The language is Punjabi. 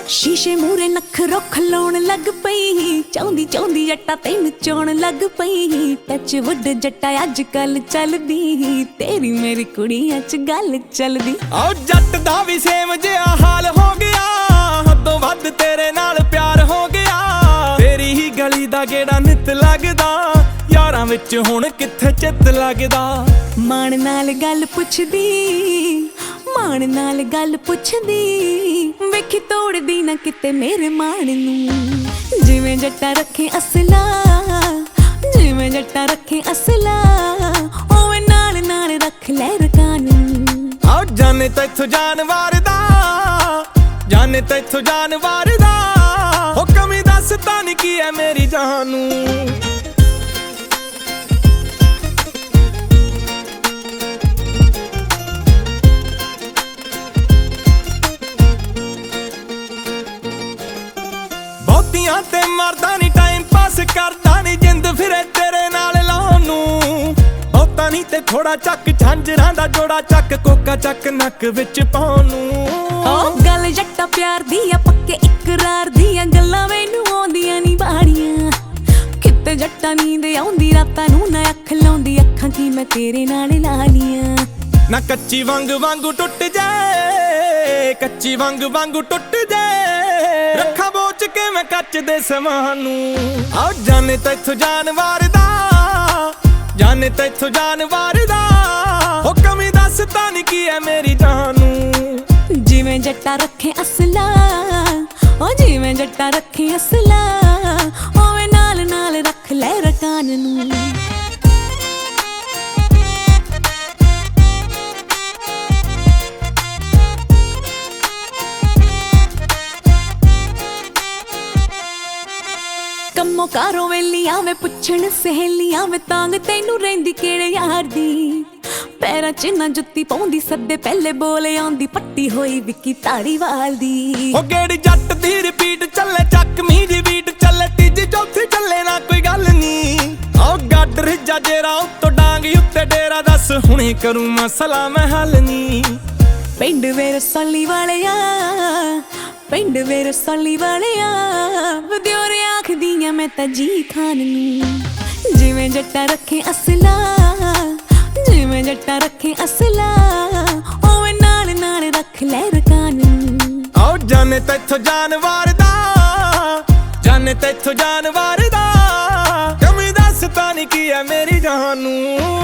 शीशे मूरे नखरो खलोण लग पई, चाहुंदी चाहुंदी जट्टा तैनूं चोण लग पई। टच वुड जट्टा अज कल चलदी, तेरी मेरी कुड़ियां च गल चलदी। ओ जट दा भी सेम जिहा हाल हो गया, हदों वध तेरे नाल प्यार हो गया। तेरी ही गली दा गेड़ा नित लगदा, यारां विच हुण कित्थे चित लगदा। मान नाल गल पुछदी, मान नाल गल पुछदी, वेखी तोड़दी ना किते मेरे मान नूं। जिवें जट्टा रखे असला, जिवें जट्टा रखे असला, ओवें नाल नाल रख ले रकान नूं। आओ जाने तैथों जानवर दा, जाने तैथों जानवर दा, हो कमी दस तां की है मेरी जानू। ਬਹੁਤੀਆਂ ਤੇ ਮਰਦਾ ਨੀ ਟਾਈਮ ਪਾਸ ਕਰਦਾ ਨੀ, ਜਿੰਦ ਫਿਰੇ ਤੇਰੇ ਨਾਲ ਲਾਉਣ ਨੂੰ। ਬਹੁਤਾ ਨੀ ਤੇ ਥੋੜਾ ਚੱਕ ਝਾਂਜਰਾਂ ਦਾ ਜੋੜਾ ਚੱਕ, ਕੋਕਾ ਚੱਕ ਨੱਕ ਵਿੱਚ ਪਾਉਣ ਨੂੰ। ਓ ਗੱਲ ਜੱਟਾ ਪਿਆਰ ਦੀ ਆ, ਪੱਕੇ ਇਕਰਾਰ ਦੀਆਂ ਗੱਲਾਂ ਮੈਨੂੰ ਆਉਂਦੀਆਂ ਨੀ ਬਾੜੀਆਂ। ਕਿਤੇ ਜੱਟਾ ਨੀਂਦ ਆਉਂਦੀ ਰਾਤਾਂ ਨੂੰ ਨਾ ਅੱਖ ਲਾਉਂਦੀ, ਅੱਖਾਂ ਕੀ ਮੈਂ ਤੇਰੇ ਨਾਲ ਲਾ ਲੀਆਂ। ਨਾ ਕੱਚੀ ਵਾਂਗੂ ਟੁੱਟ ਜਾਏ, ਕੱਚੀ ਵਾਂਗੂ ਟੁੱਟ ਜਾਏ, ਰੱਖਾਂ ਬੋਚ ਕੇ ਮੈਂ ਕੱਚ ਦੇ ਸਮਾਨ ਨੂੰ। ਆਓ ਜਾਨੇ ਤੈਥੋਂ ਜਾਨਵਰ ਦਾ, ਜਾਨੇ ਤੈਥੋਂ ਜਾਨਵਰ ਦਾ, ਹੋ ਕਮੀ ਦੱਸ ਤਾਂ ਨੀ ਕੀ ਹੈ ਮੇਰੀ ਜਾਨ ਨੂੰ। ਜਿਵੇਂ ਜੱਟਾ ਰੱਖੇ ਅਸਲਾ, ਓ ਜਿਵੇਂ ਜੱਟਾ ਰੱਖੇ ਅਸਲਾ, ਓਵੇਂ ਨਾਲ ਨਾਲ ਰੱਖ ਲੈ ਰਕਾਨ ਨੂੰ। ਕੰਮੋਂ ਕਾਰੋਂ ਵੇਲੀਆਂ ਵੇ ਪੁੱਛਣ ਸਹੇਲੀਆਂ ਵੇ, ਤਾਂਗ ਤੈਨੂੰ ਰਹਿੰਦੀ ਕਿਹੜੇ ਯਾਰ ਦੀ। ਪੈਰਾਂ 'ਚ ਨਾ ਜੁੱਤੀ ਪਾਉਂਦੀ, ਸੱਦੇ ਪਹਿਲੇ ਬੋਲ ਆਉਂਦੀ, ਪੱਟੀ ਹੋਈ ਵਿੱਕੀ ਧਾਰੀਵਾਲ ਦੀ। ਹੋ ਗੇੜੀ ਜੱਟ ਦੀ ਰਿਪੀਟ ਚੱਲੇ, ਚੱਕ ਮੀ ਦੀ ਬੀਟ ਚੱਲੇ, ਤੀਜੀ ਚੌਥੀ ਚੱਲੇ ਨਾ ਕੋਈ ਗੱਲ ਨੀ। ਆਓ ਗੱਡ ਰਿਜਾ ਜੇਰਾ ਉੱਤੋਂ ਡਾਂਗ ਉੱਤੇ ਡੇਰਾ, ਦੱਸ ਹੁਣੇ ਕਰੂੰ ਮਸਲਾ ਮੈਂ ਹੱਲ ਨੀ। ਪਿੰਡ ਵੇ ਰਸੌਲੀ ਵਾਲਿਆ, ਪਿੰਡ ਵੇ ਰਸੌਲੀ ਵਾਲਿਆ, ਵਦਿਓਰੇ ਆਖਦੀਆਂ ਮੈਂ ਤਾਂ ਜੀ ਖਾਨ ਨੂੰ। ਜਿਵੇਂ ਜੱਟਾ ਰੱਖੇ ਅਸਲਾ, ਜਿਵੇਂ ਜੱਟਾ ਰੱਖੇ ਅਸਲਾ, ਓਵੇਂ ਨਾਲ ਨਾਲ ਰੱਖ ਲੈ ਰਕਾਨ ਨੂੰ। ਆਓ ਜਾਨੇ ਤੈਥੋਂ ਜਾਨਵਰ ਦਾ, ਜਾਨੇ ਤੈਥੋਂ ਜਾਨਵਰ ਦਾ, ਕਮੀ ਦੱਸ ਤਾਂ ਨੀ ਕੀ ਹੈ ਮੇਰੀ ਜਾਨ ਨੂੰ।